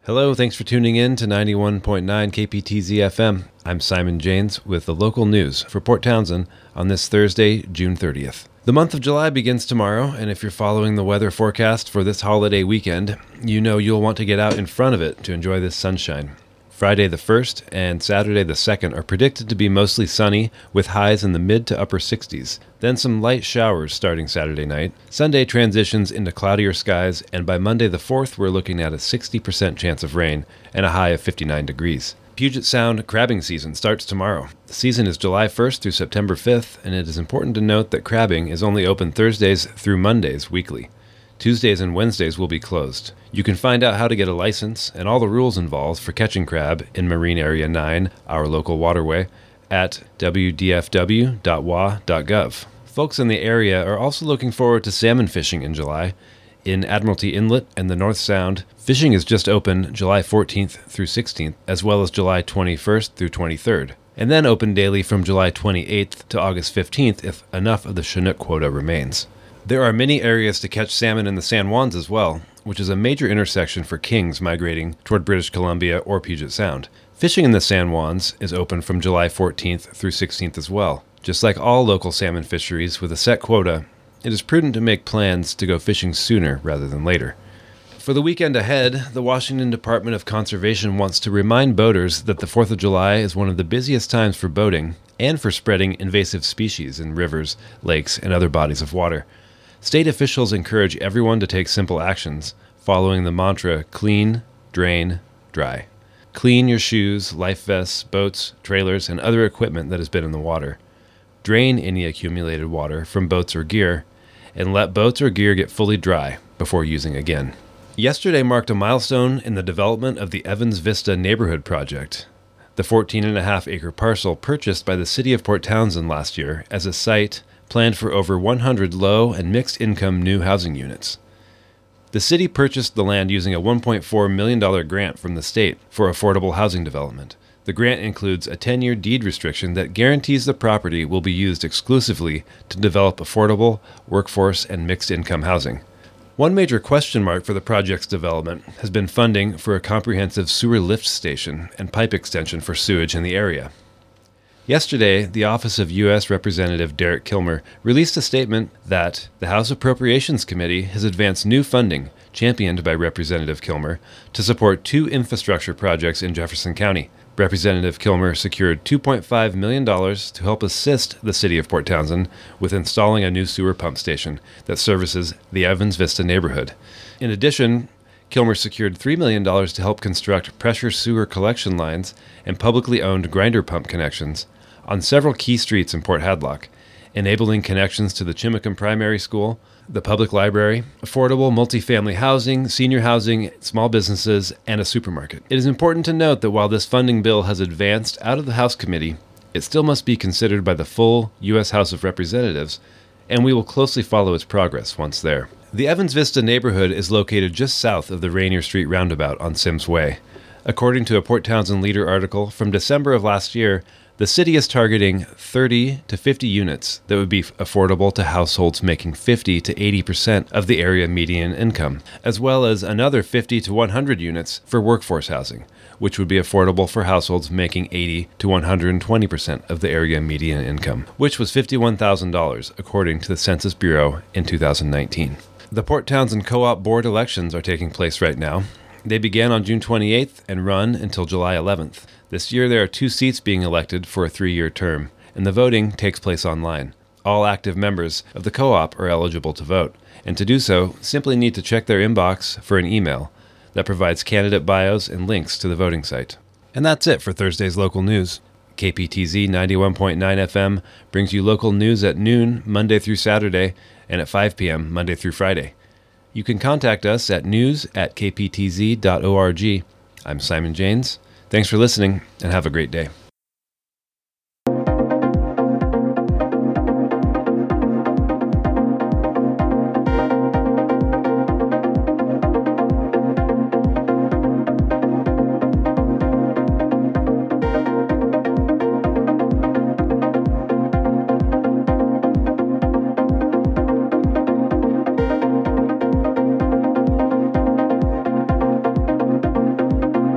Hello, thanks for tuning in to 91.9 KPTZ FM. I'm Simon Janes with the local news for Port Townsend on this Thursday, June 30th. The month of July begins tomorrow, and if you're following the weather forecast for this holiday weekend, you know you'll want to get out in front of it to enjoy this sunshine. Friday the 1st and Saturday the 2nd are predicted to be mostly sunny with highs in the mid to upper 60s. Then some light showers starting Saturday night. Sunday transitions into cloudier skies, and by Monday the 4th we're looking at a 60% chance of rain and a high of 59 degrees. Puget Sound crabbing season starts tomorrow. The season is July 1st through September 5th, and it is important to note that crabbing is only open Thursdays through Mondays weekly. Tuesdays and Wednesdays will be closed. You can find out how to get a license and all the rules involved for catching crab in Marine Area 9, our local waterway, at wdfw.wa.gov. Folks in the area are also looking forward to salmon fishing in July. In Admiralty Inlet and the North Sound, fishing is just open July 14th through 16th, as well as July 21st through 23rd, and then open daily from July 28th to August 15th if enough of the Chinook quota remains. There are many areas to catch salmon in the San Juans as well, which is a major intersection for kings migrating toward British Columbia or Puget Sound. Fishing in the San Juans is open from July 14th through 16th as well. Just like all local salmon fisheries with a set quota, it is prudent to make plans to go fishing sooner rather than later. For the weekend ahead, the Washington Department of Conservation wants to remind boaters that the 4th of July is one of the busiest times for boating and for spreading invasive species in rivers, lakes, and other bodies of water. State officials encourage everyone to take simple actions, following the mantra clean, drain, dry. Clean your shoes, life vests, boats, trailers, and other equipment that has been in the water. Drain any accumulated water from boats or gear, and let boats or gear get fully dry before using again. Yesterday marked a milestone in the development of the Evans Vista Neighborhood Project, the 14.5-acre parcel purchased by the city of Port Townsend last year as a site planned for over 100 low and mixed-income new housing units. The city purchased the land using a $1.4 million grant from the state for affordable housing development. The grant includes a 10-year deed restriction that guarantees the property will be used exclusively to develop affordable, workforce, and mixed-income housing. One major question mark for the project's development has been funding for a comprehensive sewer lift station and pipe extension for sewage in the area. Yesterday, the Office of U.S. Representative Derek Kilmer released a statement that the House Appropriations Committee has advanced new funding, championed by Representative Kilmer, to support 2 infrastructure projects in Jefferson County. Representative Kilmer secured $2.5 million to help assist the city of Port Townsend with installing a new sewer pump station that services the Evans Vista neighborhood. In addition, Kilmer secured $3 million to help construct pressure sewer collection lines and publicly owned grinder pump connections on several key streets in Port Hadlock, enabling connections to the Chimacum Primary School, the public library, affordable multifamily housing, senior housing, small businesses, and a supermarket. It is important to note that while this funding bill has advanced out of the House Committee, it still must be considered by the full U.S. House of Representatives, and we will closely follow its progress once there. The Evans Vista neighborhood is located just south of the Rainier Street roundabout on Sims Way. According to a Port Townsend Leader article from December of last year, the city is targeting 30 to 50 units that would be affordable to households making 50 to 80% of the area median income, as well as another 50 to 100 units for workforce housing, which would be affordable for households making 80 to 120% of the area median income, which was $51,000 according to the Census Bureau in 2019. The Port Townsend Co-op Board elections are taking place right now. They began on June 28th and run until July 11th. This year there are 2 seats being elected for a 3-year term, and the voting takes place online. All active members of the co-op are eligible to vote, and to do so, simply need to check their inbox for an email that provides candidate bios and links to the voting site. And that's it for Thursday's local news. KPTZ 91.9 FM brings you local news at noon, Monday through Saturday, and at 5 p.m., Monday through Friday. You can contact us at news@kptz.org. I'm Simon Janes. Thanks for listening, and have a great day.